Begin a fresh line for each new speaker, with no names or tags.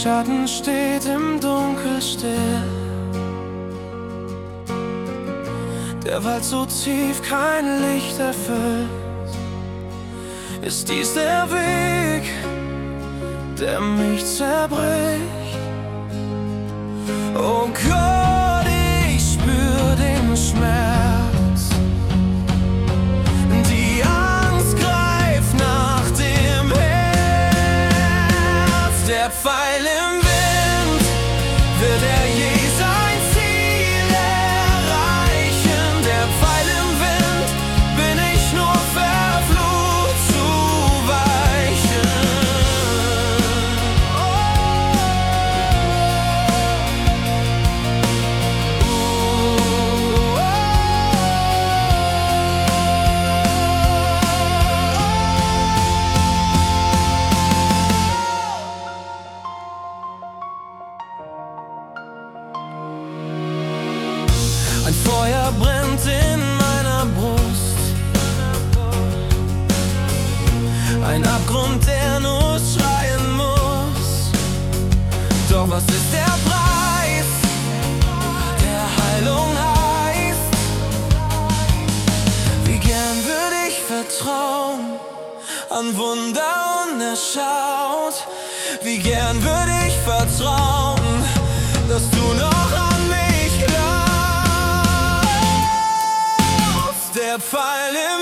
Schatten steht im Dunkel still. Der Wald so tief kein Licht erfüllt. Ist dies der Weg, der mich zerbricht? Oh Gott, ich spür den Schmerz. Die Angst greift nach dem Herz. Der Pfeil im Wind, wird er je sein Ziel erreichen? Der Pfeil im Wind, bin ich nur verflucht zu weichen. Ein Feuer brennt in meiner Brust, ein Abgrund, der nur schreien muss. Doch was ist der Preis, der Heilung heißt? Wie gern würde ich vertrauen, an Wunder unerschaut. Wie gern würde ich vertrauen, dass du noch an mich glaubst. Der Pfeil im